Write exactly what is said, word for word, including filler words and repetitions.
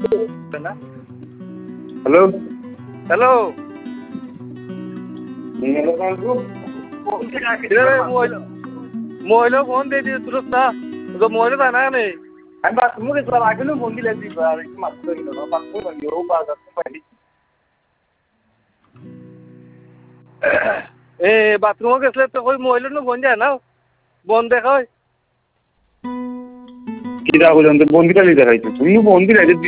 hello hello মহিলা phone দিয়ে দিয়ে তুলস না তো মহিলা জানা নেই আমি বাথরুমে গেছিলাম আগেও ফোন দিলে দিবা আর একটু মাছ ধরে গেল বাথরুমে গেল ও বাজার পাইনি এ বাথরুমে গেছিলে তো ওই মহিলা ফোন যায় না বন্ধ দেখা হয় কিরা বলছেন বন্দিটা দেখাইছো তুমিও বন্দি রাখে